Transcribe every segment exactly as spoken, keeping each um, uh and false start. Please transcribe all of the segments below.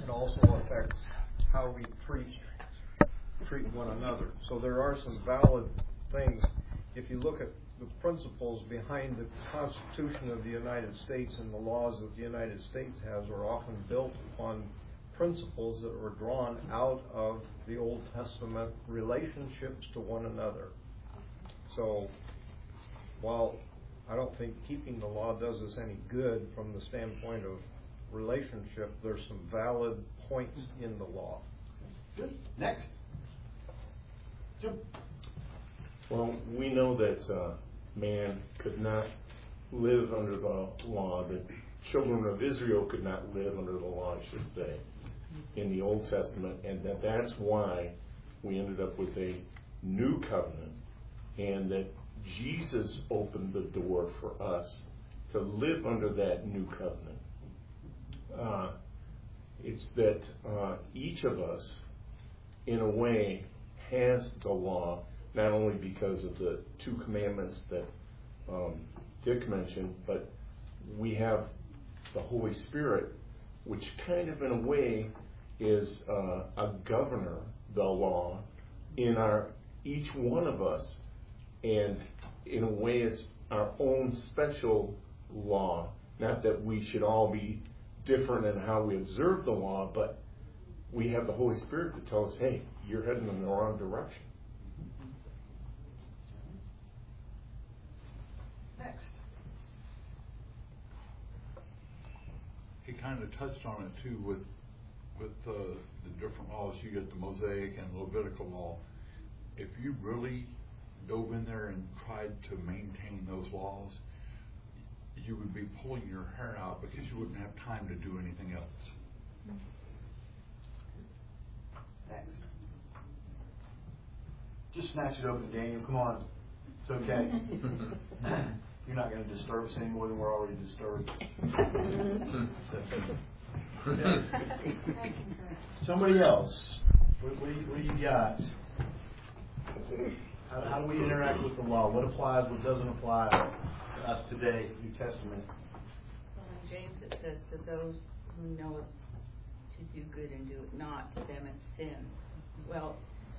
it also affects how we treat treat one another. So there are some valid things. If you look at the principles behind the Constitution of the United States and the laws that the United States has are often built upon principles that were drawn out of the Old Testament relationships to one another. So while I don't think keeping the law does us any good from the standpoint of relationship, there's some valid points in the law. Good. Next. Jim. Well, we know that uh, man could not live under the law, the children of Israel could not live under the law, I should say, in the Old Testament, and that that's why we ended up with a new covenant, and that Jesus opened the door for us to live under that new covenant. Uh, it's that uh, each of us, in a way, has the law, not only because of the two commandments that um, Dick mentioned, but we have the Holy Spirit, which kind of, in a way, is uh, a governor, the law, in our each one of us. And in a way, it's our own special law. Not that we should all be different in how we observe the law, but we have the Holy Spirit to tell us, hey, you're heading in the wrong direction. Next. He kind of touched on it too with with uh, the different laws. You get the Mosaic and Levitical law. If you really dove in there and tried to maintain those laws, you would be pulling your hair out because you wouldn't have time to do anything else. Next. Just snatch it open, Daniel. Come on. It's okay. You're not going to disturb us any more than we're already disturbed. Somebody else. What, what, do you, what do you got? How, how do we interact with the law? What applies, what doesn't apply to us today, New Testament? Well, in James it says, to those who know it to do good and do it not, to them it's sin. Well,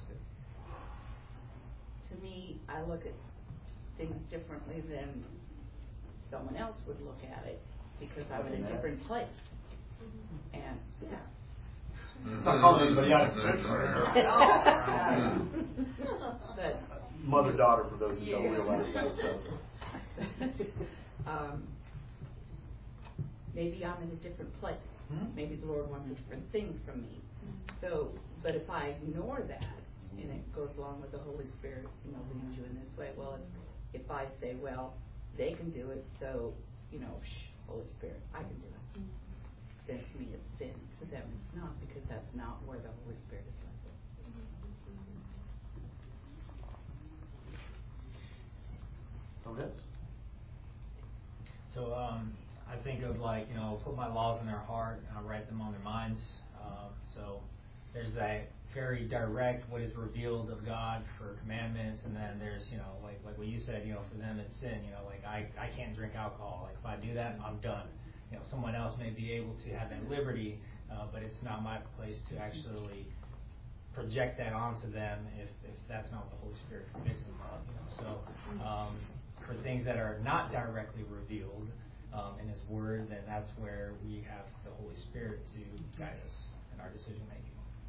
to me, I look at things differently than someone else would look at it because I'm in a different place. And, yeah. Not calling anybody out. But mother-daughter, for those who don't realize that. So. um, maybe I'm in a different place. Hmm? Maybe the Lord wants a different thing from me. So, but if I ignore that, and it goes along with the Holy Spirit, you know, leads you in this way. Well, if, if I say, well, they can do it, so, you know, shh, Holy Spirit, I can do it. Then to me it's sin. To them it's not, because that's not where the Holy Spirit is like. Oh, yes. So um, I think of, like, you know, put my laws in their heart and I write them on their minds. Um, so there's that very direct, what is revealed of God for commandments, and then there's, you know, like like what you said, you know, for them it's sin. You know, like I, I can't drink alcohol. Like if I do that, I'm done. You know, someone else may be able to have that liberty, uh, but it's not my place to actually project that onto them if, if that's not what the Holy Spirit convicts them of. You know, so um, for things that are not directly revealed um, in His Word, then that's where we have the Holy Spirit to guide us in our decision making.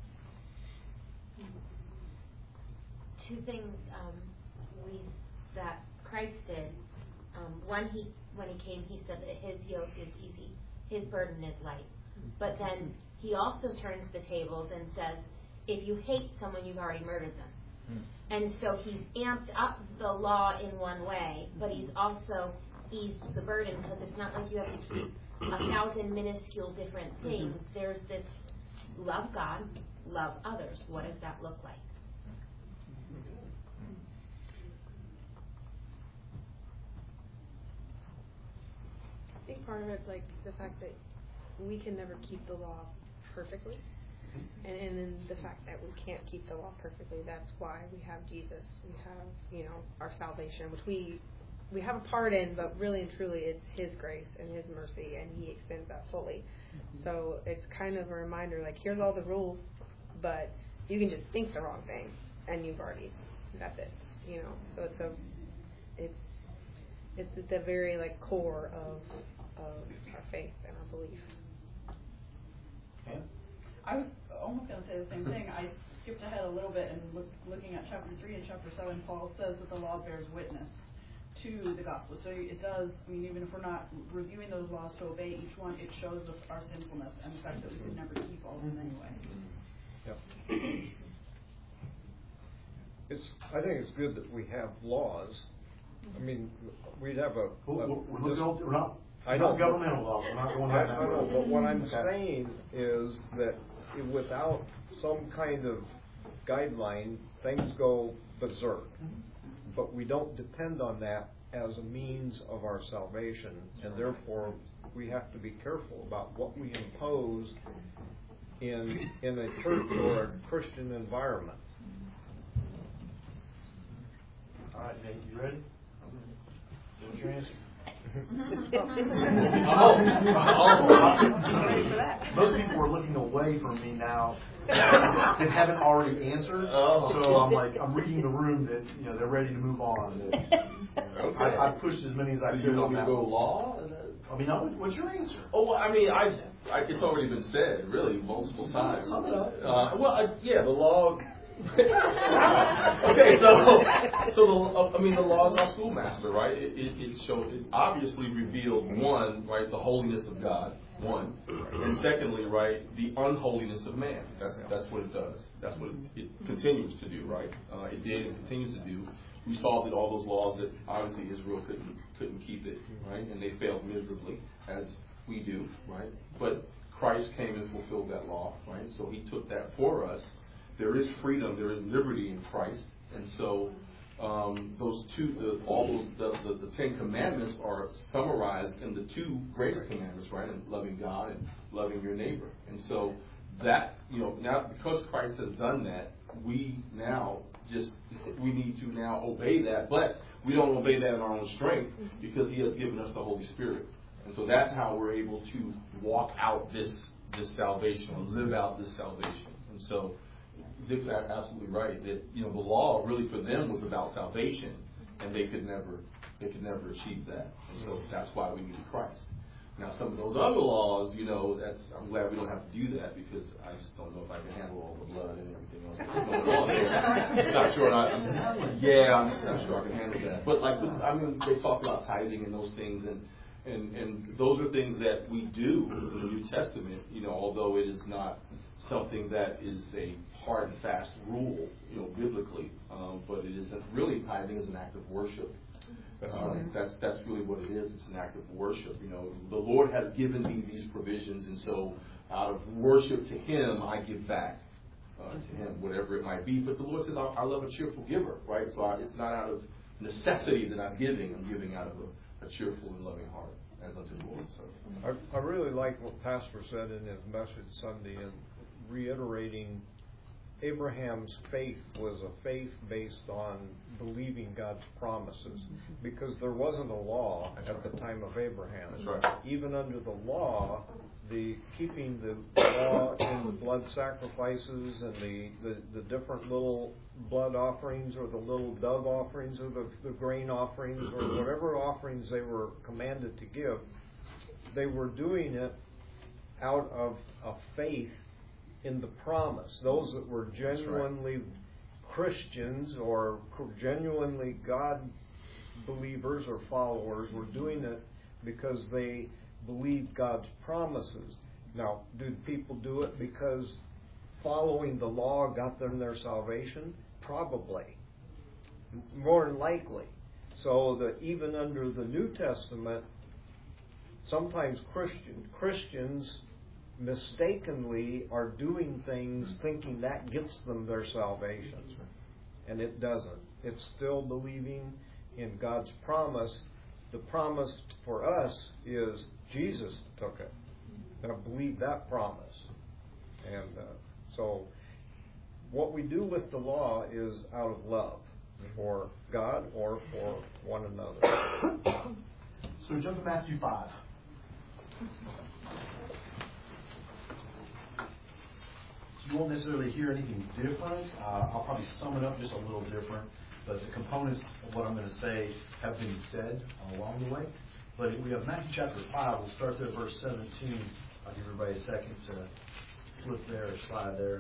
Two things um, we that Christ did. Um, one, he when he came, he said that his yoke is easy, his burden is light. But then he also turns the tables and says, if you hate someone, you've already murdered them. And so he's amped up the law in one way, but he's also eased the burden, because it's not like you have to keep a thousand minuscule different things. There's this love God, love others. What does that look like? I think part of it's like the fact that we can never keep the law perfectly. And, and then the fact that we can't keep the law perfectly, that's why we have Jesus. We have, you know, our salvation, which we we have a part in, but really and truly it's His grace and His mercy, and He extends that fully. So it's kind of a reminder, like, here's all the rules, but you can just think the wrong thing, and you've already, that's it, you know. So it's a, it's, it's at the very, like, core of, of our faith and our belief. Yeah. I was almost going to say the same thing. I skipped ahead a little bit and look, looking at chapter three and chapter seven, Paul says that the law bears witness to the gospel. So it does, I mean, even if we're not reviewing those laws to obey each one, it shows us our sinfulness and the fact that we could never keep all of them anyway. Yep. It's, I think it's good that we have laws. I mean, we'd have a... We're, a we're, looking all- we're not, I know. not governmental laws. We're not going I, down that I know, road. but what I'm Okay. saying is that without some kind of guideline, things go berserk. But we don't depend on that as a means of our salvation, and therefore we have to be careful about what we impose in in a church or a Christian environment. All right, Nate, you ready? So what's your answer? Most people are looking away from me now that haven't already answered. Oh. So I'm like, I'm reading the room that, you know, they're ready to move on. Okay. I, I pushed as many as I So could you on want me to that go one. law? Is that- I mean, no, what's your answer? Oh, well, I mean, I, I, it's already been said, really, multiple times. Sum it up. Uh, well, I, yeah, the law. Okay, so, so the, uh, I mean, the law is our schoolmaster, right? It, it, it shows, it obviously revealed, one, right, the holiness of God, one, and secondly, right, the unholiness of man. That's that's what it does. That's what it, it continues to do, right? Uh, it did and continues to do. We saw that all those laws that obviously Israel couldn't couldn't keep it, right, and they failed miserably, as we do, right? But Christ came and fulfilled that law, right? So He took that for us. There is freedom, there is liberty in Christ, and so um, those two, the, all those, the, the, the Ten Commandments are summarized in the two greatest commandments, right? In loving God and loving your neighbor. And so that, you know, now because Christ has done that, we now just we need to now obey that, but we don't obey that in our own strength because He has given us the Holy Spirit, and so that's how we're able to walk out this this salvation or live out this salvation. And so Dick's absolutely right that, you know, the law really for them was about salvation, and they could never they could never achieve that. And so that's why we needed Christ. Now some of those other laws, you know, that's I'm glad we don't have to do that because I just don't know if I can handle all the blood and everything else that's going on there. I'm not sure. I, I'm just, yeah, I'm just not sure I can handle that. But like, I mean, they talk about tithing and those things, and and and those are things that we do in the New Testament. You know, although it is not something that is a hard and fast rule, you know, biblically, um, but it isn't really tithing is an act of worship. That's Um, right. that's that's really what it is. It's an act of worship. You know, the Lord has given me these provisions, and so out of worship to Him, I give back uh, to Him, whatever it might be. But the Lord says, I, I love a cheerful giver, right? So I, it's not out of necessity that I'm giving. I'm giving out of a, a cheerful and loving heart, as unto the Lord. So I, I really like what Pastor said in his message Sunday, and reiterating Abraham's faith was a faith based on believing God's promises, because there wasn't a law That's at right. the time of Abraham. That's right. Even under the law, the keeping the law in the blood sacrifices and the, the, the different little blood offerings or the little dove offerings or the, the grain offerings or whatever offerings they were commanded to give, they were doing it out of a faith in the promise. Those that were genuinely Christians or genuinely God believers or followers were doing it because they believed God's promises. Now, do people do it because following the law got them their salvation? Probably. More than likely. So that even under the New Testament, sometimes Christian Christians mistakenly are doing things thinking that gets them their salvation. And it doesn't. It's still believing in God's promise. The promise for us is Jesus took it. Now believe that promise. And uh, so what we do with the law is out of love. for God or for one another. So jump to Matthew five. You won't necessarily hear anything different. Uh, I'll probably sum it up just a little different, but the components of what I'm going to say have been said along the way. But we have Matthew chapter five. We'll start there at verse seventeen. I'll give everybody a second to flip there or slide there.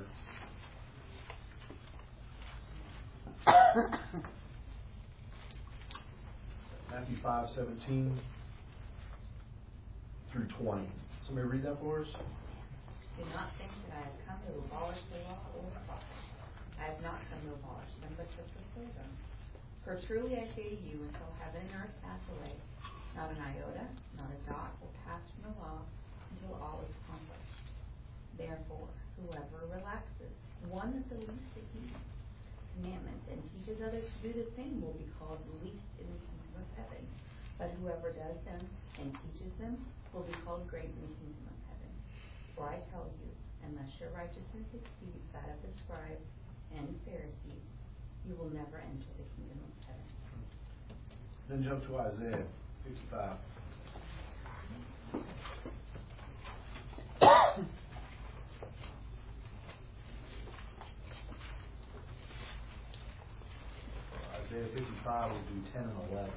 Matthew five, seventeen through twenty. Somebody read that for us? Do not think that I have come to abolish the law or the prophets. I have not come to abolish them, but to fulfill them. For truly I say to you, until heaven and earth pass away, not an iota, not a dot will pass from the law until all is accomplished. Therefore, whoever relaxes one of the least of these commandments and teaches others to do the same will be called least in the kingdom of heaven. But whoever does them and teaches them will be called great in the kingdom of heaven. For I tell you, unless your righteousness exceeds that of the scribes and Pharisees, you will never enter the kingdom of heaven. Then jump to Isaiah fifty-five. Isaiah fifty-five, we'll do ten and eleven.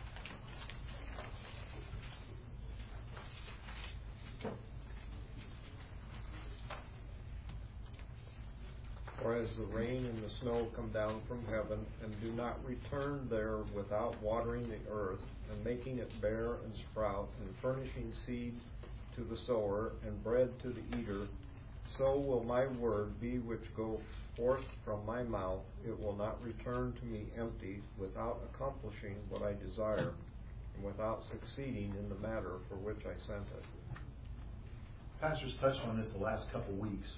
For as the rain and the snow come down from heaven, and do not return there without watering the earth, and making it bear and sprout, and furnishing seed to the sower, and bread to the eater, so will my word be which go forth from my mouth. It will not return to me empty, without accomplishing what I desire, and without succeeding in the matter for which I sent it. Pastor's touched on this the last couple weeks,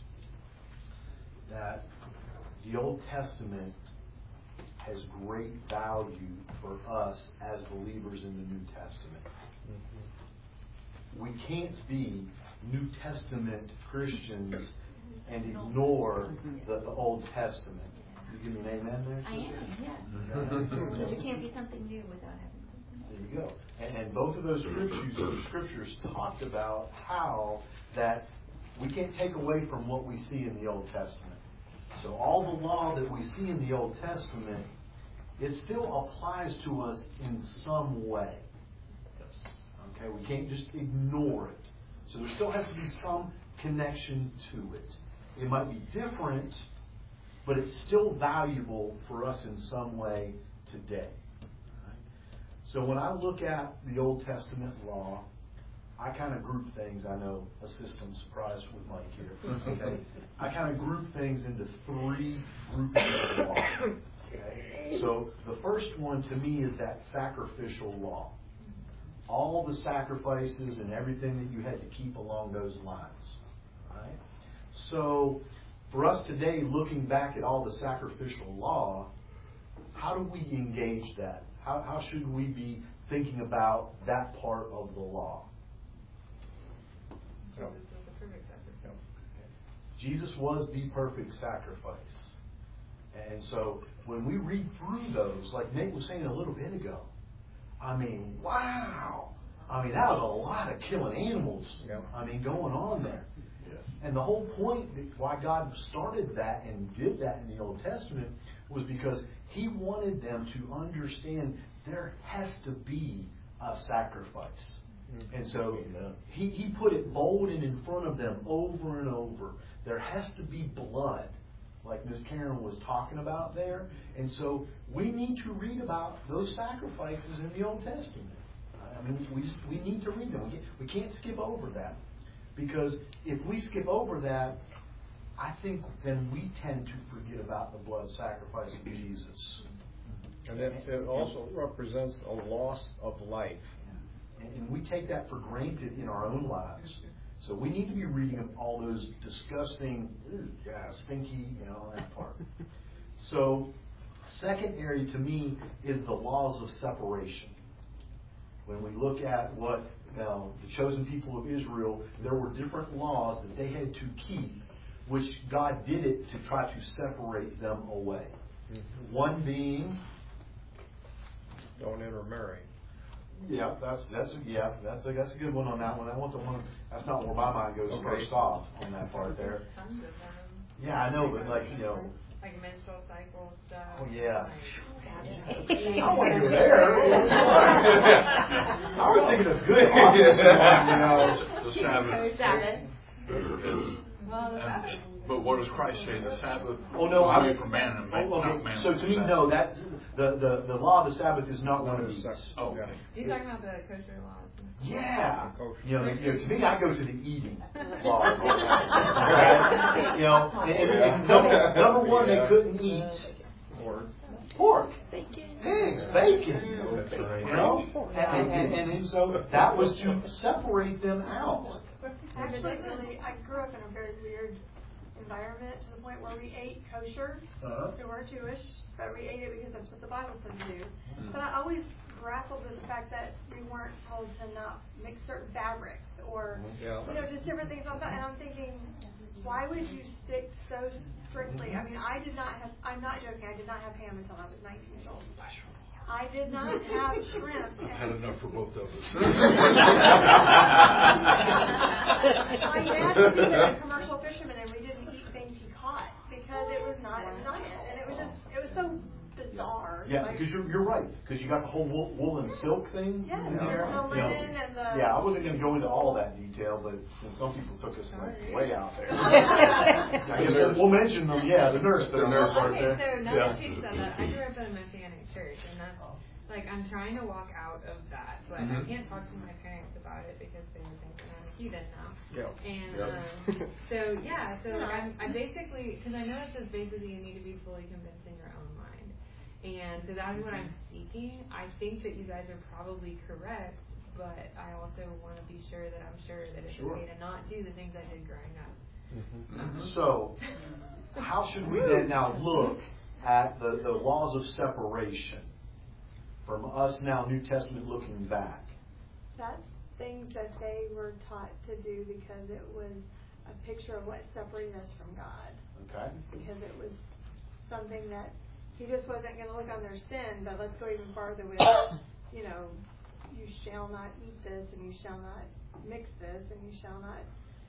that the Old Testament has great value for us as believers in the New Testament. Mm-hmm. We can't be New Testament Christians and ignore the, the Old Testament. You give me an amen there? I am, yes. Because you can't be something new without having something There you go. And, and both of those scriptures, the scriptures talked about how that we can't take away from what we see in the Old Testament. So all the law that we see in the Old Testament, it still applies to us in some way. Okay, we can't just ignore it. So there still has to be some connection to it. It might be different, but it's still valuable for us in some way today. Right? So when I look at the Old Testament law, I kind of group things. I know a system surprise with Mike here. Okay, I kind of group things into three groupings of law. Okay, so the first one to me is that sacrificial law. All the sacrifices and everything that you had to keep along those lines. Right? So for us today, looking back at all the sacrificial law, how do we engage that? How, how should we be thinking about that part of the law? Jesus was the perfect sacrifice. Jesus was the perfect sacrifice. And so when we read through those, like Nate was saying a little bit ago, I mean, wow. I mean, that was a lot of killing animals. Yeah. I mean, going on there. Yeah. And the whole point why God started that and did that in the Old Testament was because He wanted them to understand there has to be a sacrifice. And so he, he put it bold and in front of them over and over. There has to be blood, like Miss Karen was talking about there. And so we need to read about those sacrifices in the Old Testament. I mean, we just, we need to read them. We can't, we can't skip over that. Because if we skip over that, I think then we tend to forget about the blood sacrifice of Jesus. And it, it also represents a loss of life. And we take that for granted in our own lives. So we need to be reading all those disgusting, yeah, stinky, you know, that part. So, second area to me is the laws of separation. When we look at what you know, the chosen people of Israel, there were different laws that they had to keep, which God did it to try to separate them away. Mhm. One being, Don't intermarry. yeah, that's, that's, yeah, that's a, that's a good one on that one. That one's the one, that's not where my mind goes Okay. first off on that part there. Tons of them. Yeah, I know, but like, you know, Like menstrual cycle stuff. oh yeah. Like, I want to go there. I was thinking of good office, you know. The Sabbath. Sabbath. well, the Sabbath. And- But what does Christ say? The Sabbath Oh, no, was I- made for man and man, Oh, not okay. man. So for to me, Sabbath. no, that, the, the, the law of the Sabbath is not one of these. Oh, Yeah. okay. You talking about the kosher laws? Yeah. Kosher. You know, you know, to me, I go to the eating law. Okay? You know, and, and, and number, number one, they couldn't eat Or pork, pigs, bacon. That's right. You know, and, and, and, and so that was to separate them out. Actually, really, I grew up in a very weird environment to the point where we ate kosher. Uh-huh. We weren't Jewish, but we ate it because that's what the Bible said to do. But I always grappled with the fact that we weren't told to not mix certain fabrics or, Yeah. you know, just different things like that. And I'm thinking, why would you stick so strictly? I mean, I did not have, I'm not joking, I did not have ham until I was nineteen years old. I did not have shrimp. I had enough for both of us. My dad was a commercial fisherman, and we didn't eat things he caught because it was not in the diet, and it was just it was so bizarre. Yeah, like, because you're, you're right. Because you got the whole wool, wool and silk thing. yeah, in and there, the you know. linen and the Yeah, I wasn't going to go into all that detail, but some people took us like way out there. I guess we'll, we'll mention them. Yeah, the nurse. The that nurse. part Okay, there. so now Yeah. that you said that, I grew up in a Messianic church, and that's like I'm trying to walk out of that, but I Mhm. can't talk to my parents about it because they would think that I'm a heathen now. Yeah. And Yep. um, so yeah, so like I'm, I basically because I know it says basically you need to be fully convinced in your own mind, and so that's what I'm seeking. I think that you guys are probably correct, but I also want to be sure that I'm sure that it's Sure. okay to not do the things I did growing up. Mhm. So, how should we then now look at the, the laws of separation from us now, New Testament looking back? that's things that they were taught to do because it was a picture of what separated us from God. Okay. Because it was something that he just wasn't going to look on their sin, but let's go even farther with, you know, you shall not eat this, and you shall not mix this, and you shall not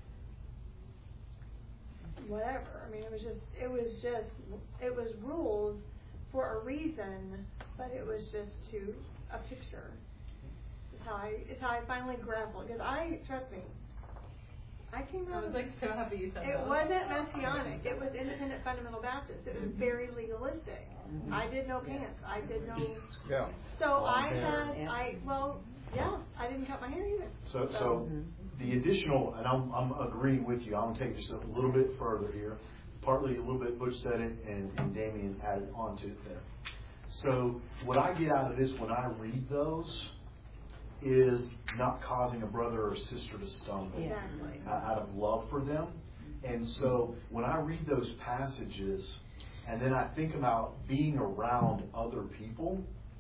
whatever. I mean, it was just, it was just, it was rules for a reason, but it was just to a picture. It's how I, it's how I finally grappled. Because I, trust me, I came I out was of like so happy you said it that. wasn't messianic. It was independent fundamental Baptist. It was very legalistic. I did no pants. I did no. Yeah. So I had I well yeah I didn't cut my hair either. So, so the additional, and I'm, I'm agreeing with you. I'm going to take this a little bit further here. Partly a little bit Butch said it, and, and Damien added on to it there. So what I get out of this when I read those is not causing a brother or sister to stumble Exactly. out of love for them. And so when I read those passages, and then I think about being around other people,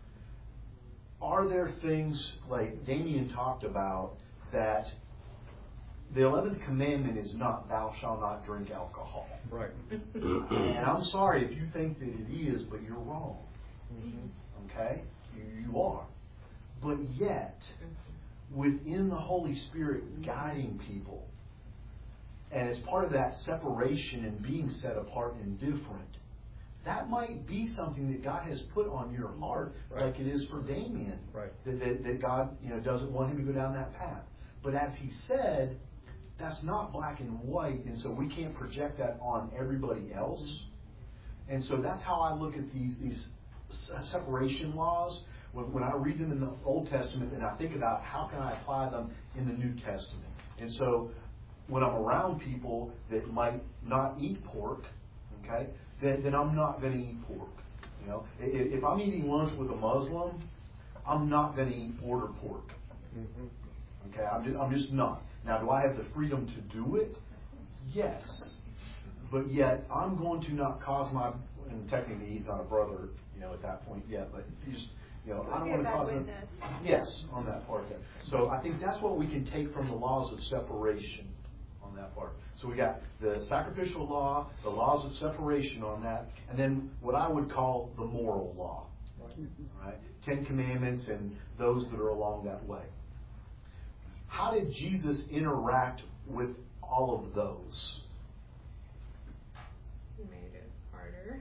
are there things like Damien talked about that the eleventh commandment is not thou shalt not drink alcohol. Right. And I'm sorry if you think that it is, but you're wrong. Mhm. Okay? You, you are. But yet, within the Holy Spirit guiding people, and as part of that separation and being set apart and different, that might be something that God has put on your heart, Right. like it is for Damien. Right. That, that, that God, you know, doesn't want him to go down that path. But as he said, that's not black and white, and so we can't project that on everybody else. And so that's how I look at these these separation laws. When, when I read them in the Old Testament, and I think about how can I apply them in the New Testament. And so when I'm around people that might not eat pork, okay, then, then I'm not going to eat pork. You know, if, if I'm eating lunch with a Muslim, I'm not going to eat order pork. Mm-hmm. Okay, I'm just, I'm just not. Now, do I have the freedom to do it? Yes. But yet, I'm going to not cause my, and technically he's not a brother, you know, at that point yet, but he's, you know, I don't Be a want to bad cause him. witness. Yes, on that part there. So I think that's what we can take from the laws of separation on that part. So we got the sacrificial law, the laws of separation on that, and then what I would call the moral law. Right? Ten Commandments and those that are along that way. How did Jesus interact with all of those? He made it harder.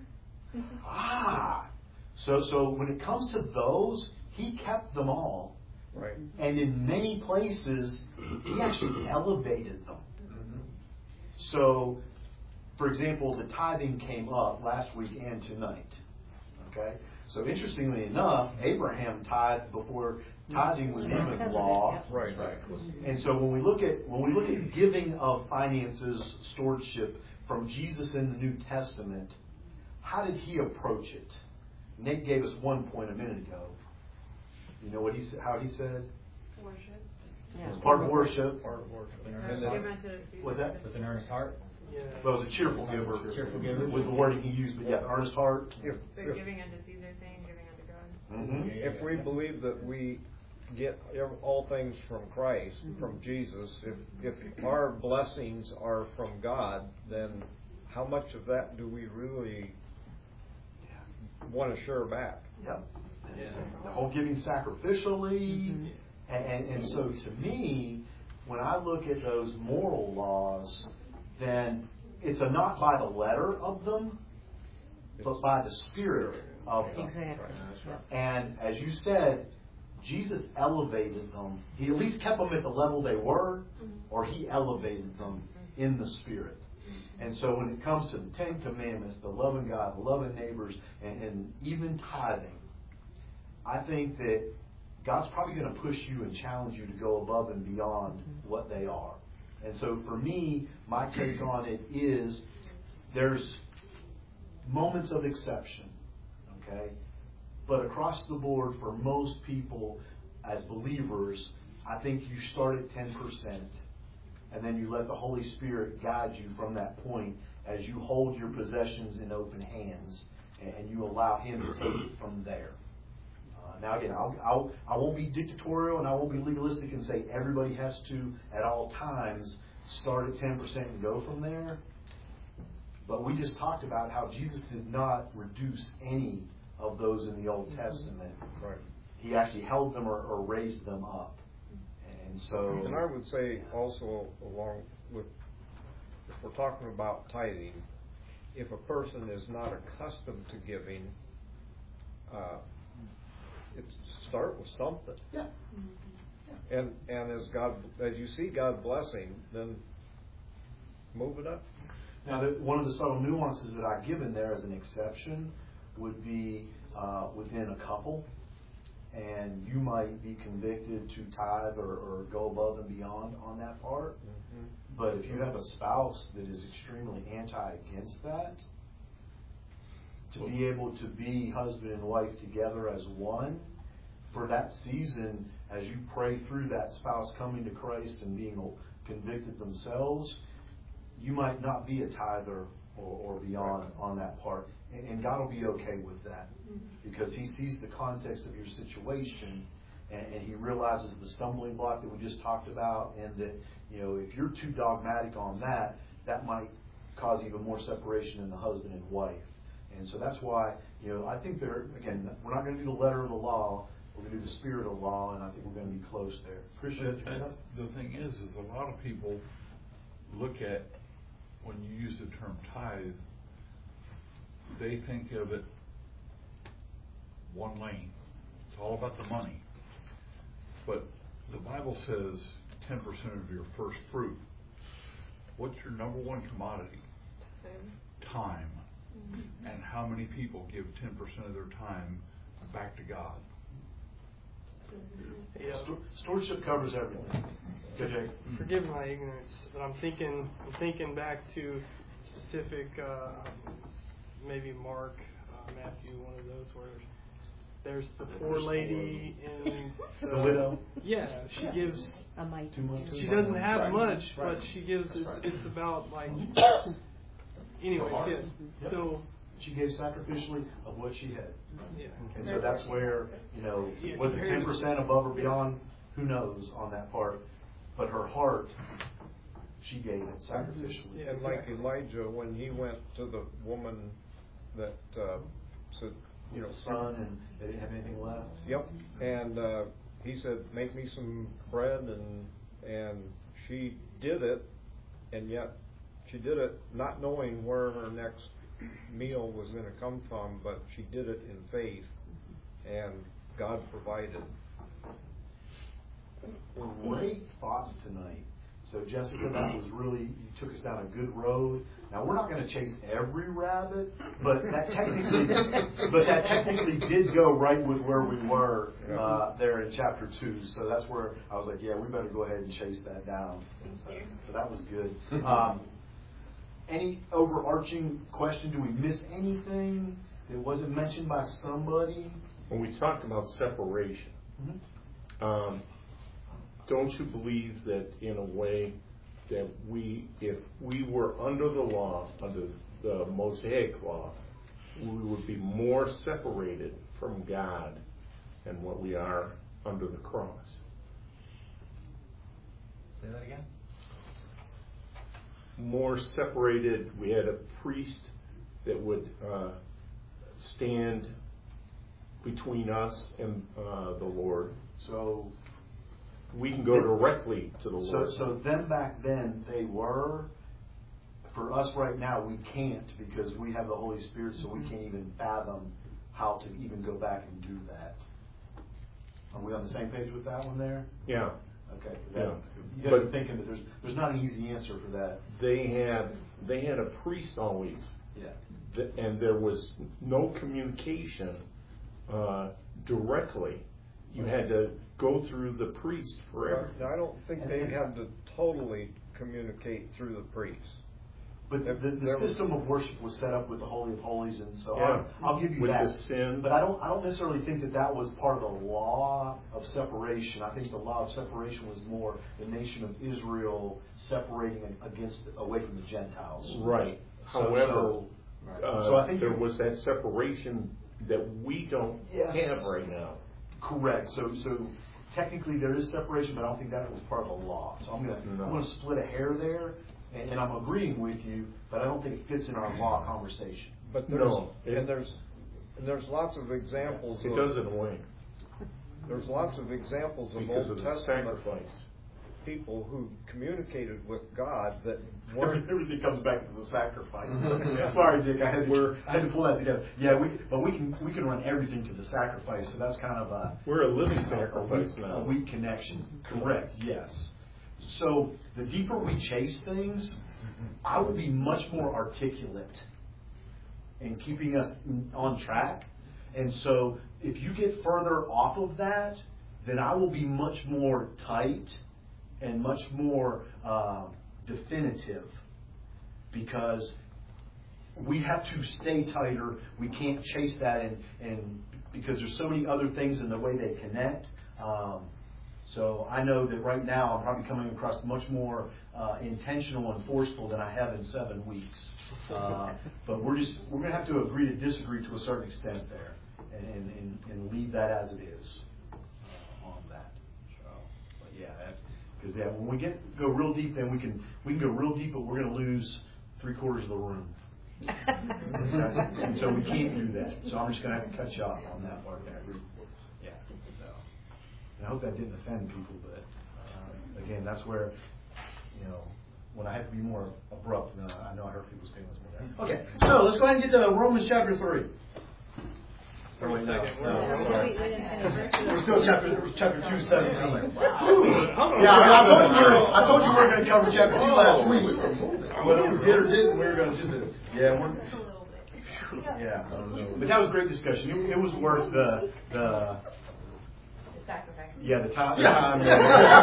Ah! So, so when it comes to those, he kept them all. Right. And in many places, he actually elevated them. Mm-hmm. So, for example, the tithing came up last week and tonight. Okay? So interestingly enough, Abraham tithed before tithing was even law. Right. Right. And so when we look at when we look at giving of finances, stewardship from Jesus in the New Testament, how did he approach it? Nate gave us one point a minute ago. You know what he said? How he said? Worship. It's part of worship. Part of worship. Uh, And give then, unto the What's that? With an earnest heart. Yeah. Well, it was a cheerful giver. Cheerful giver. Was the wording he used, but yeah, earnest heart. if, The if, giving unto Caesar thing, giving unto God. Mm-hmm. if we believe that we get ev- all things from Christ, from Jesus, if, if our blessings are from God, then how much of that do we really want to share back? Yep. The whole giving sacrificially. And, and, and so to me, when I look at those moral laws, then it's a not by the letter of them, but by the spirit of them. Exactly. And as you said, Jesus elevated them. He at least kept them at the level they were, or he elevated them in the spirit. And so when it comes to the Ten Commandments, the loving God, the loving neighbors, and, and even tithing, I think that God's probably going to push you and challenge you to go above and beyond what they are. And so for me, my take on it is there's moments of exception, okay? But across the board, for most people as believers, I think you start at ten percent, and then you let the Holy Spirit guide you from that point as you hold your possessions in open hands, and you allow Him to take it from there. Uh, now again, I'll, I'll, I won't be dictatorial and I won't be legalistic and say everybody has to, at all times, start at ten percent and go from there. But we just talked about how Jesus did not reduce any of those in the Old Testament. Right. He actually held them or, or raised them up. And so... And I would say also, along with, if we're talking about tithing, if a person is not accustomed to giving, uh, it's start with something. Yeah. And and as God, as you see God blessing, then move it up. Now, the, one of the subtle nuances that I've given there as an exception would be uh, within a couple, and you might be convicted to tithe or, or go above and beyond on that part. Mm-hmm. But if you have a spouse that is extremely anti against that, to be able to be husband and wife together as one, for that season, as you pray through that spouse coming to Christ and being convicted themselves, you might not be a tither or, or beyond on that part. And, and God will be okay with that, because He sees the context of your situation, and, and He realizes the stumbling block that we just talked about, and that, you know, if you're too dogmatic on that, that might cause even more separation in the husband and wife. And so that's why, you know, I think there, again, we're not going to do the letter of the law, we're going to do the spirit of the law, and I think we're going to be close there. Christian? And, and the thing is, is a lot of people look at, when you use the term tithe, they think of it one lane. It's all about the money. But the Bible says ten percent of your first fruit. What's your number one commodity? Time. Time. Mm-hmm. And how many people give ten percent of their time back to God? Yeah. Stewardship covers everything. Good, Jake. Forgive my ignorance, but I'm thinking I'm thinking back to specific, uh, maybe Mark, uh, Matthew, one of those where there's the poor lady in the, the widow. Yeah, she yeah. gives. A mite. She doesn't have right. much, right. but she gives. It's, right. it's about like. Anyway, yeah. Yep. So. She gave sacrificially of what she had. Yeah. And so that's where, you know, Yeah, was it ten percent above or beyond? Who knows on that part. But her heart she gave it sacrificially. And like Elijah, when he went to the woman that uh, said, you know, son, and they didn't have anything left. Yep. And uh, he said, "Make me some bread," and and she did it, and yet she did it not knowing where her next meal was going to come from, but she did it in faith, and God provided. Great thoughts tonight. So Jessica, that was really, you took us down a good road. Now we're not going to chase every rabbit, but that technically, but that technically did go right with where we were uh, there in chapter two. So that's where I was like, yeah, we better go ahead and chase that down. So, so that was good. Um, any overarching question? Do we miss anything that wasn't mentioned by somebody? When we talked about separation, mm-hmm. um, don't you believe that in a way that we, if we were under the law, under the Mosaic law, we would be more separated from God than what we are under the cross? Say that again? More separated. We had a priest that would uh, stand between us and uh, the Lord. So we can go directly to the so, Lord. So then back then they were. For us right now, we can't because we have the Holy Spirit, so we can't even fathom how to even go back and do that. Are we on the same page with that one there? Yeah. Okay. Yeah. You got to be thinking that there's there's not an easy answer for that. They had they had a priest always. Yeah. Th- and there was no communication uh, directly. You had to go through the priest for everything. I don't think they had to totally communicate through the priest. But the, the, the system of worship was set up with the Holy of Holies, and so yeah. I'll, I'll give you with that. The sin. But I don't I don't necessarily think that that was part of the law of separation. I think the law of separation was more the nation of Israel separating against away from the Gentiles. Right. So, However, so, uh, so I think there was that separation that we don't yes. have right now. Correct. So so technically there is separation, but I don't think that was part of the law. So I'm gonna no. I'm gonna split a hair there. And, and I'm agreeing with you, but I don't think it fits in our law conversation. But there's, no, it, and there's and there's lots of examples. It of, does in a way. There's lots of examples of because Old of Testament sacrifice. people who communicated with God that weren't. Everything comes back to the sacrifice. Sorry, Dick, I had to I had to pull that together. Yeah, we but we can we can run everything to the sacrifice. So that's kind of a we're a living sacrifice a weak, now. A weak connection. Correct. Yes. So the deeper we chase things, I would be much more articulate in keeping us on track. And so if you get further off of that, then I will be much more tight and much more uh, definitive, because we have to stay tighter. We can't chase that, and, and because there's so many other things in the way they connect. Um, So I know that right now I'm probably coming across much more uh, intentional and forceful than I have in seven weeks. Uh, but we're just we're going to have to agree to disagree to a certain extent there, and and, and leave that as it is uh, on that. So, but yeah, because yeah, when we get go real deep, then we can we can go real deep, but we're going to lose three quarters of the room. Okay? And so we can't do that. So I'm just going to have to cut you off on that part there. Yeah. So. I hope that didn't offend people, but uh, again, that's where, you know, when I have to be more abrupt, uh, I know I hurt people's feelings more there. Okay, so let's go ahead and get to Romans chapter three. Oh, wait, no, no, sorry. We're still chapter chapter two, seventeen. Yeah, I told you we were, I told you we were going to cover chapter two last week. Whether we did or didn't, we were going to just yeah, we're yeah. But that was a great discussion. It, it was worth the the. Sacrifice. Yeah, the time. The time yeah.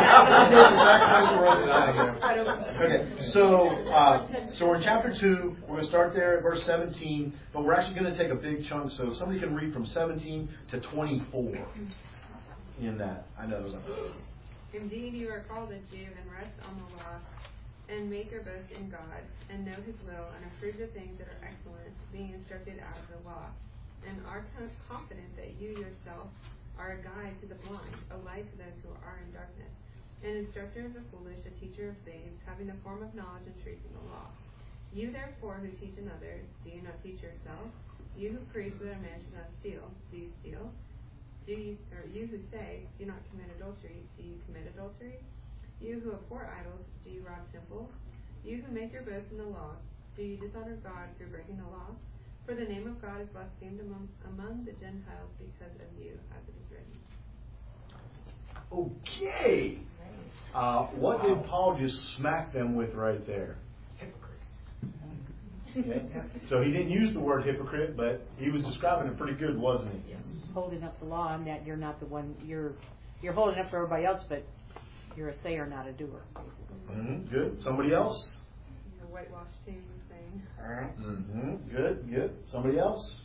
Okay, so uh, so we're in chapter two. We're going to start there at verse seventeen, but we're actually going to take a big chunk. So somebody can read from seventeen to twenty-four in that. I know. Indeed, you are called a Jew and rest on the law, and make your boast in God, and know His will, and approve the things that are excellent, being instructed out of the law, and are confident that you yourself are a guide to the blind, a light to those who are in darkness, an instructor of the foolish, a teacher of babes, having the form of knowledge and truth in the law. You therefore who teach another, do you not teach yourself? You who preach that a man should not steal, do you steal? Do you, or you who say, do not commit adultery, do you commit adultery? You who abhor idols, do you rob temples? You who make your boast in the law, do you dishonor God through breaking the law? For the name of God is blasphemed among, among the Gentiles because of you, as it is written. Okay. Uh, what did Paul just smack them with right there? Okay. So he didn't use the word hypocrite, but he was describing it pretty good, wasn't he? Yes. Holding up the law, and that you're not the one, you're you're holding up for everybody else, but you're a sayer, not a doer. Mm-hmm. Good. Somebody else? The whitewash tomb thing. All right. Mm-hmm. Good, good. Somebody else?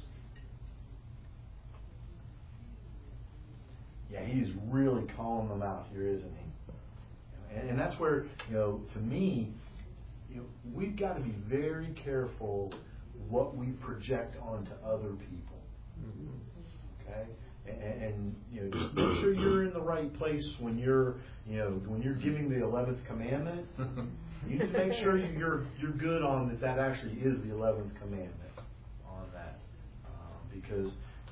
Yeah, he's really calling them out here, isn't he? And, and that's where, you know, to me, you know, we've got to be very careful what we project onto other people. Okay? And, and you know, just make sure you're in the right place when you're, you know, when you're giving the eleventh commandment. You need to make sure you're you're good on that. That actually is the eleventh commandment on that, uh, because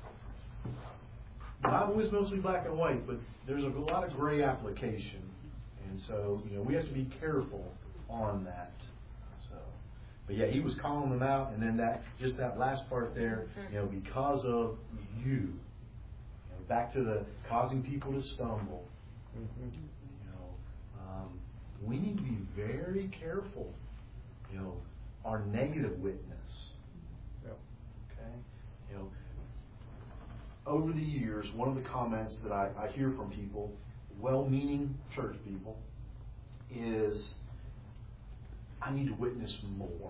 the Bible is mostly black and white, but there's a lot of gray application, and so you know we have to be careful on that. So, but yeah, he was calling them out, and then that just that last part there, you know, because of you. Back to the causing people to stumble. Mm-hmm. You know, um, we need to be very careful. You know, our negative witness. Yep. Okay. You know, over the years, one of the comments that I, I hear from people, well-meaning church people, is, "I need to witness more."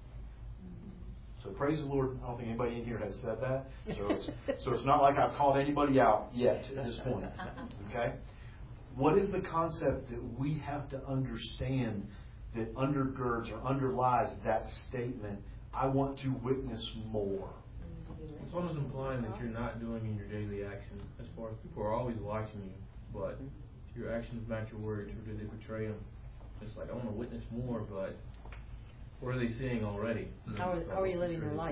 So praise the Lord, I don't think anybody in here has said that. So it's, so it's not like I've called anybody out yet at this point. Okay? What is the concept that we have to understand that undergirds or underlies that statement, I want to witness more? It's almost implying that you're not doing in your daily action. As far as people are always watching you, but your actions match your words, or do they betray them? It's like, I want to witness more, but what are they seeing already? How are, how are you living your life?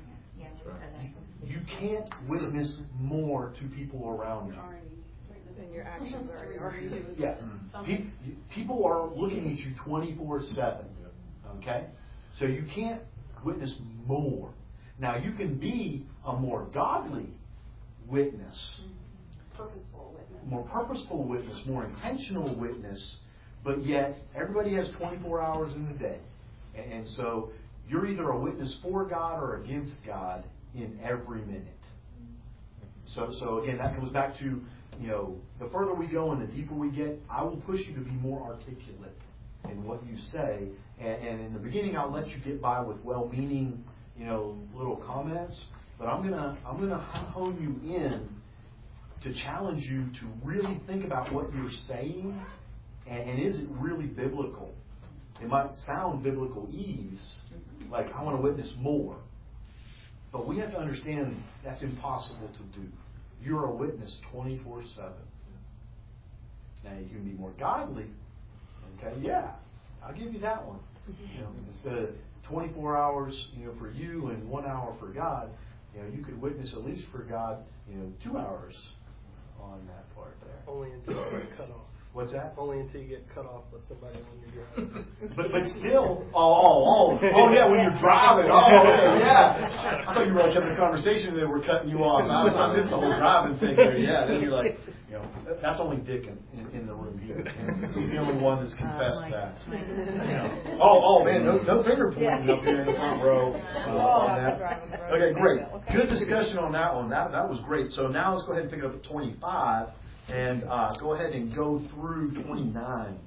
You can't witness more to people around you. And your actions already are. Yeah. Pe- people are looking at you twenty-four seven. Okay? So you can't witness more. Now, you can be a more godly witness. Purposeful witness. More purposeful witness, more intentional witness, but yet everybody has twenty-four hours in the day. And so you're either a witness for God or against God in every minute. So, so again, that comes back to, you know, the further we go and the deeper we get, I will push you to be more articulate in what you say. And, and in the beginning, I'll let you get by with well-meaning, you know, little comments. But I'm gonna, I'm gonna hone you in to challenge you to really think about what you're saying, and, and is it really biblical? It might sound biblical ease, like I want to witness more. But we have to understand that's impossible to do. You're a witness twenty-four seven. Now you can be more godly. Okay, yeah, I'll give you that one. You know, instead of twenty-four hours, you know, for you and one hour for God, you know, you could witness at least for God, you know, two hours on that part there. Only until you get cut off. What's that? Only until you get cut off by somebody when you're driving. But but still, oh oh oh oh yeah, when you're driving, oh okay, yeah. I thought you were like having a conversation and they were cutting you off. I, I missed the whole driving thing there. Yeah, then you're like, you know, that's only Dick in, in, in the room here. He's the only one that's confessed uh, that. You know. Oh oh man, no no finger pointing up here in the front row uh, on that. Okay, great, good discussion on that one. That that was great. So now let's go ahead and pick it up at twenty-five. And uh, go ahead and go through twenty-nine.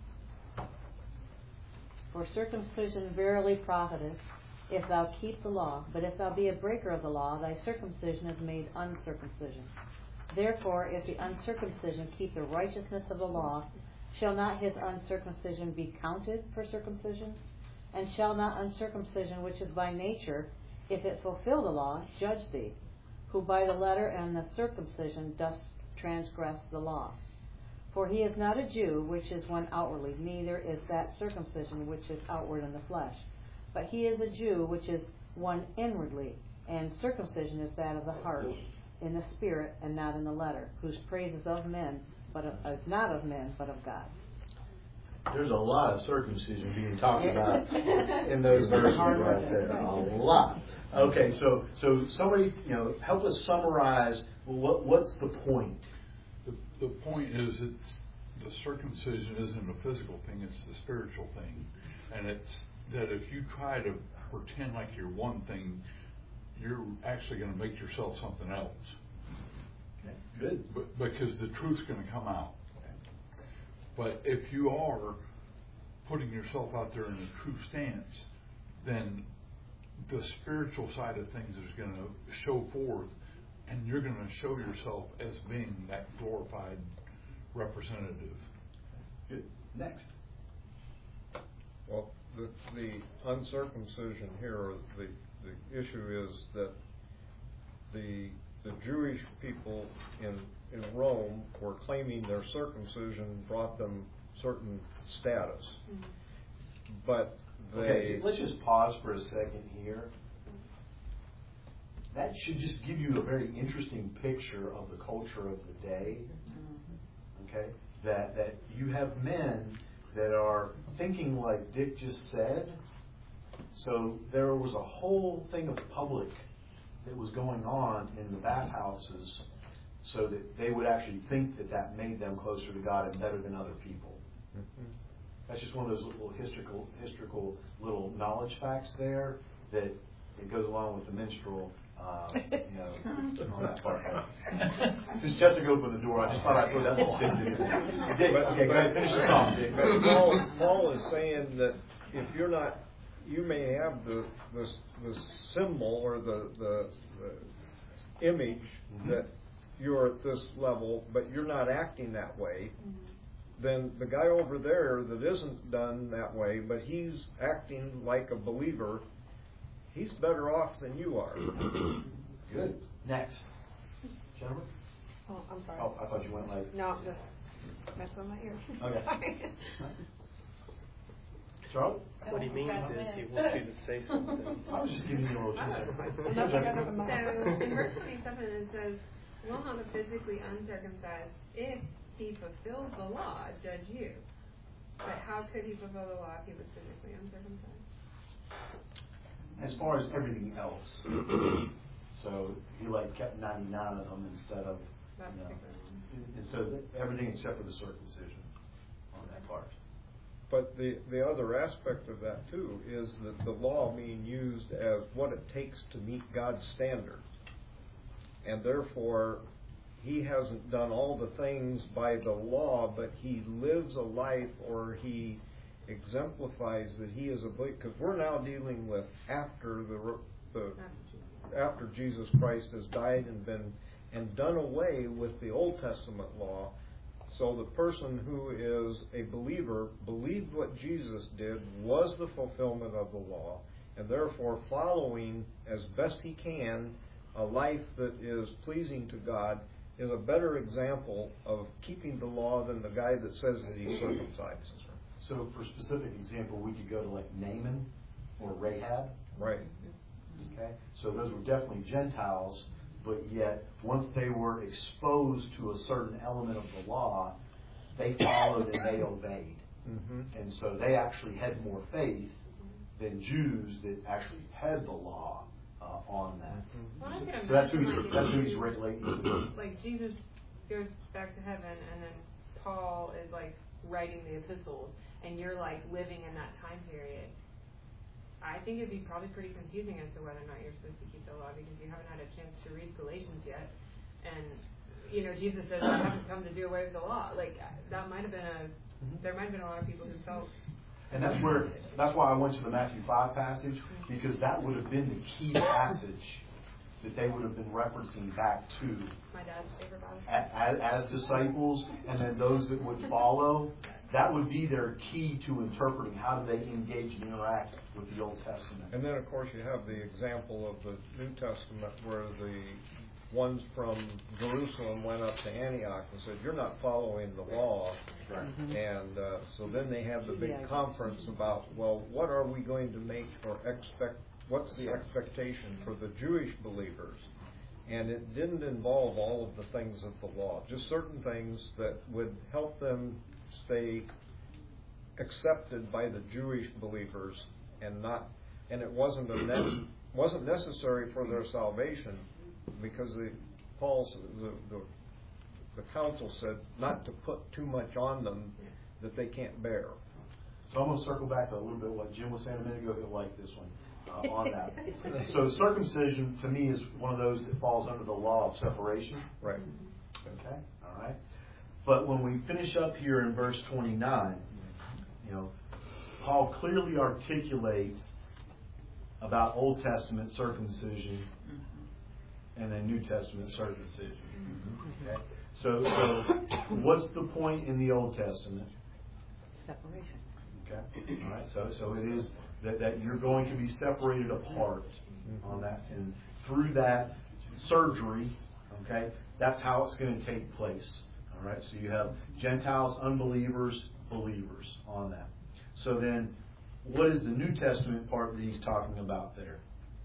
For circumcision verily profiteth, if thou keep the law. But if thou be a breaker of the law, thy circumcision is made uncircumcision. Therefore, if the uncircumcision keep the righteousness of the law, shall not his uncircumcision be counted for circumcision? And shall not uncircumcision, which is by nature, if it fulfill the law, judge thee, who by the letter and the circumcision dost transgress the law? For he is not a Jew, which is one outwardly, neither is that circumcision which is outward in the flesh. But he is a Jew, which is one inwardly, and circumcision is that of the heart, in the spirit, and not in the letter, whose praise is of men, but of, uh, not of men, but of God. There's a lot of circumcision being talked about in those verses right there. A lot. Okay, so so somebody, you know, help us summarize what what's the point? The, the point is it's the circumcision isn't a physical thing, it's the spiritual thing. And it's that if you try to pretend like you're one thing, you're actually going to make yourself something else. Okay, good. But, because the truth's going to come out. But if you are putting yourself out there in a true stance, then the spiritual side of things is going to show forth, and you're going to show yourself as being that glorified representative. Good. Next. Well, the, the uncircumcision here, the, the issue is that the the Jewish people in in Rome were claiming their circumcision brought them certain status. Mm-hmm. But they... Okay, let's just pause for a second here. That should just give you a very interesting picture of the culture of the day. Okay? That that you have men that are thinking like Dick just said. So there was a whole thing of public that was going on in the bathhouses so that they would actually think that that made them closer to God and better than other people. Mm-hmm. That's just one of those little historical, historical little knowledge facts there that it goes along with the minstrel, uh, you know, on that part. Since Jessica opened the door, I just thought I'd throw that little tidbit in there. Dick, okay, go ahead, finish the song, Dick. Paul, Paul is saying that if you're not, you may have the the, the symbol or the, the, the image mm-hmm. that you're at this level, but you're not acting that way, mm-hmm. then the guy over there that isn't done that way, but he's acting like a believer, he's better off than you are. Good. Next. Gentlemen? Oh, I'm sorry. Oh, I thought you went like... No, just messing with my ear. Okay. Charlie? What he means is he wants you to say something. I was just giving you a little chance. So in verse twenty-seven it says, will not the physically uncircumcised, if he fulfills the law, judge you? But how could he fulfill the law if he was physically uncircumcised? As far as everything else. So he like kept ninety-nine of them instead of, you know, instead of everything except for the circumcision on that part. But the, the other aspect of that too is that the law being used as what it takes to meet God's standards. And therefore, he hasn't done all the things by the law, but he lives a life or he exemplifies that he is a believer. Because we're now dealing with after the, the after Jesus Christ has died and been and done away with the Old Testament law. So the person who is a believer believed what Jesus did was the fulfillment of the law, and therefore following as best he can a life that is pleasing to God is a better example of keeping the law than the guy that says that he's circumcised. So for specific example, we could go to like Naaman or Rahab. Right. Okay. So those were definitely Gentiles. But yet, once they were exposed to a certain element of the law, they followed and they obeyed. Mm-hmm. And so they actually had more faith than Jews that actually had the law uh, on that. Well, so, I so that's who he's, like that's who he's relating to. Like Jesus goes back to heaven, and then Paul is like writing the epistles, and you're like living in that time period. I think it'd be probably pretty confusing as to whether or not you're supposed to keep the law because you haven't had a chance to read Galatians yet. And, you know, Jesus says, I haven't come to do away with the law. Like, that might have been a, there might have been a lot of people who felt. And that's where, that's why I went to the Matthew five passage, because that would have been the key passage that they would have been referencing back to. My dad's favorite Bible. As, as disciples, and then those that would follow. That would be their key to interpreting how do they engage and interact with the Old Testament. And then, of course, you have the example of the New Testament where the ones from Jerusalem went up to Antioch and said, "You're not following the law." Right. And uh, so then they had the big conference about, well, what are we going to make or expect? What's the expectation for the Jewish believers? And it didn't involve all of the things of the law, just certain things that would help them stay accepted by the Jewish believers, and not, and it wasn't a ne- wasn't necessary for their salvation, because the Paul's the, the the council said not to put too much on them that they can't bear. So I'm going to circle back to a little bit what Jim was saying a minute ago. He'll like this one uh, on that. So circumcision to me is one of those that falls under the law of separation. Right. Okay. All right. But when we finish up here in verse twenty-nine, you know, Paul clearly articulates about Old Testament circumcision and then New Testament circumcision. Okay. So, so what's the point in the Old Testament? Separation. Okay. All right. So, so it is that, that you're going to be separated apart on that, and through that surgery, okay, that's how it's going to take place. All right. So you have Gentiles, unbelievers, believers on that. So then, what is the New Testament part that he's talking about there?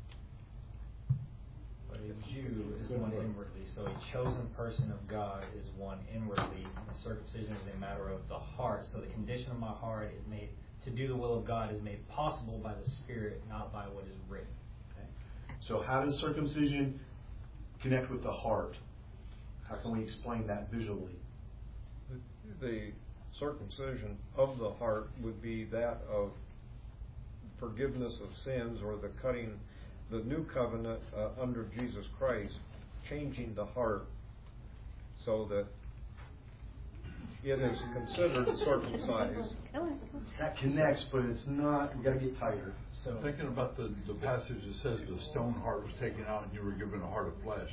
A Jew is one inwardly, so a chosen person of God is one inwardly. And circumcision is a matter of the heart. So the condition of my heart is made to do the will of God is made possible by the Spirit, not by what is written. Okay. So how does circumcision connect with the heart? How can we explain that visually? The, the circumcision of the heart would be that of forgiveness of sins, or the cutting, the new covenant uh, under Jesus Christ, changing the heart so that it is considered circumcised. That connects, but it's not. We got to get tighter. So thinking about the the passage that says the stone heart was taken out and you were given a heart of flesh.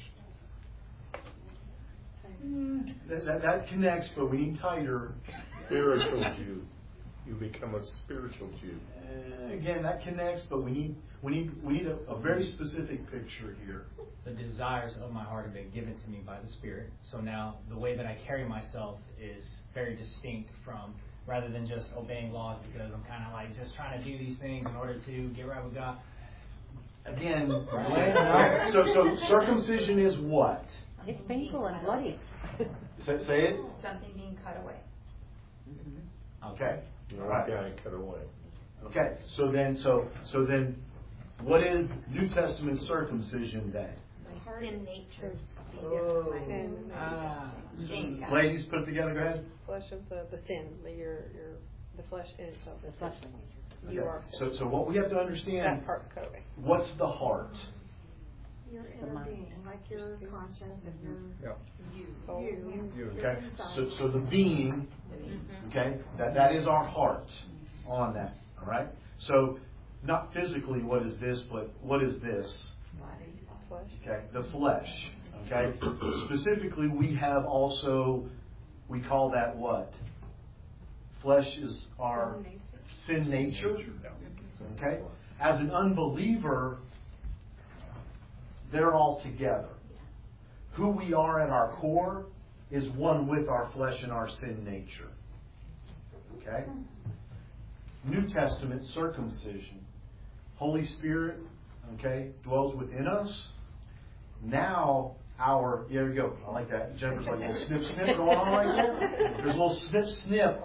That, that, that connects, but we need tighter. Spiritual Jew. You become a spiritual Jew. Uh, again, that connects, but we need we need we need a, a very specific picture here. The desires of my heart have been given to me by the Spirit. So now the way that I carry myself is very distinct from, rather than just obeying laws because I'm kind of like just trying to do these things in order to get right with God. Again, right. so so circumcision is what? It's painful and bloody. Say, say it. Something being cut away. Okay. All right. Guy cut away. Okay. So then, so so then, what is New Testament circumcision then? Sin nature. Oh. Sin. Ah. Ladies, put it together. Go ahead. Flesh of the, the sin, the, your your the flesh in itself. The fleshly nature. You Okay. are. So so what we have to understand. That part's cut away. What's the heart? Your inner being, like your conscience and your Yeah. you, Soul. you, You. your Okay. inside. So so the being. Okay. That that is our heart on that. All right. So not physically what is this, but what is this? Flesh. Okay, the flesh. Okay, specifically, we have also, we call that what? Flesh is our sin nature. Okay, as an unbeliever, they're all together. Who we are at our core is one with our flesh and our sin nature. Okay, New Testament circumcision. Holy Spirit, okay, dwells within us. Now, our, there you go. I like that. Jennifer's like a little snip, snip going on right there. There's a little snip, snip